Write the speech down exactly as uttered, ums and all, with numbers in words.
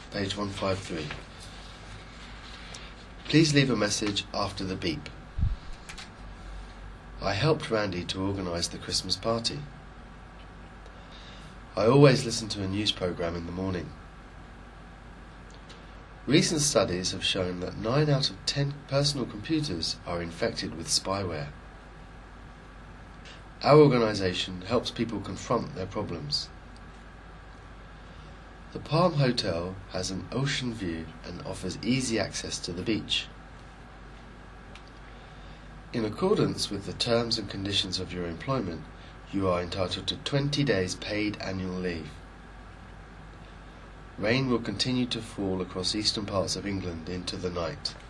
page one fifty-three. Please leave a message after the beep. I helped Randy to organise the Christmas party. I always listen to a news programme in the morning. Recent studies have shown that nine out of ten personal computers are infected with spyware. Our organisation helps people confront their problems. The Palm Hotel has an ocean view and offers easy access to the beach. In accordance with the terms and conditions of your employment, you are entitled to twenty days paid annual leave. Rain will continue to fall across eastern parts of England into the night.